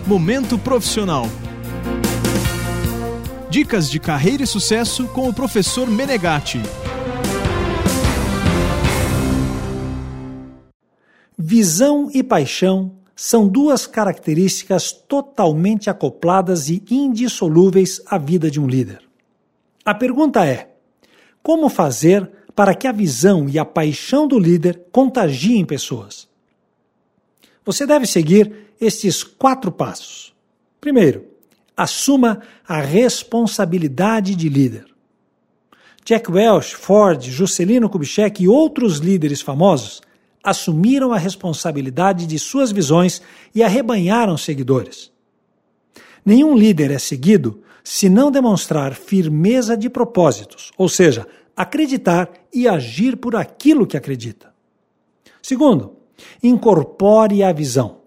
Momento Profissional. Dicas de carreira e sucesso com o professor Menegatti. Visão e paixão são duas características totalmente acopladas e indissolúveis à vida de um líder. A pergunta é: como fazer para que a visão e a paixão do líder contagiem pessoas? Você deve seguir estes 4 passos. Primeiro, assuma a responsabilidade de líder. Jack Welch, Ford, Juscelino Kubitschek e outros líderes famosos assumiram a responsabilidade de suas visões e arrebanharam seguidores. Nenhum líder é seguido se não demonstrar firmeza de propósitos, ou seja, acreditar e agir por aquilo que acredita. Segundo, incorpore a visão.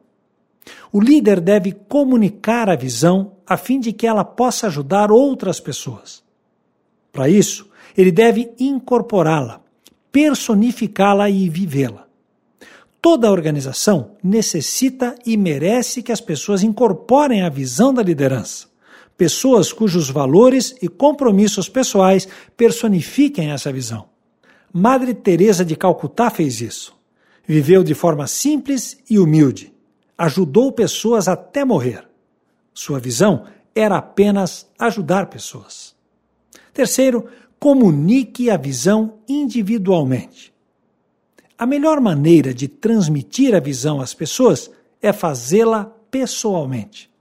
O líder deve comunicar a visão a fim de que ela possa ajudar outras pessoas. Para isso, ele deve incorporá-la, personificá-la e vivê-la. Toda organização necessita e merece que as pessoas incorporem a visão da liderança. Pessoas cujos valores e compromissos pessoais personifiquem essa visão. Madre Teresa de Calcutá fez isso. Viveu de forma simples e humilde. Ajudou pessoas até morrer. Sua visão era apenas ajudar pessoas. Terceiro, comunique a visão individualmente. A melhor maneira de transmitir a visão às pessoas é fazê-la pessoalmente.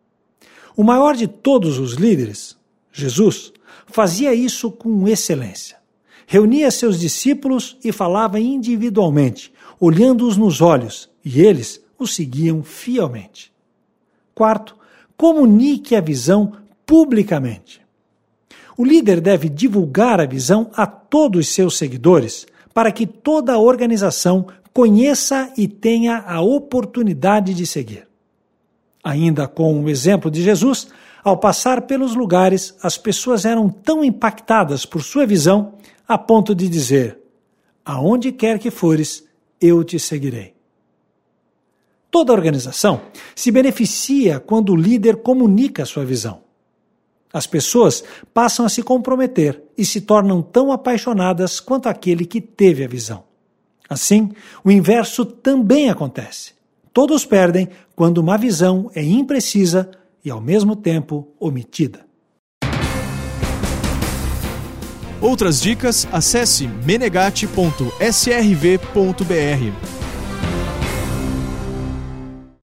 O maior de todos os líderes, Jesus, fazia isso com excelência. Reunia seus discípulos e falava individualmente, olhando-os nos olhos, e eles o seguiam fielmente. Quarto, comunique a visão publicamente. O líder deve divulgar a visão a todos os seus seguidores, para que toda a organização conheça e tenha a oportunidade de seguir. Ainda com o exemplo de Jesus, ao passar pelos lugares, as pessoas eram tão impactadas por sua visão, a ponto de dizer: aonde quer que fores, eu te seguirei. Toda organização se beneficia quando o líder comunica a sua visão. As pessoas passam a se comprometer e se tornam tão apaixonadas quanto aquele que teve a visão. Assim, o inverso também acontece. Todos perdem quando uma visão é imprecisa e, ao mesmo tempo, omitida. Outras dicas, acesse menegatti.srv.br.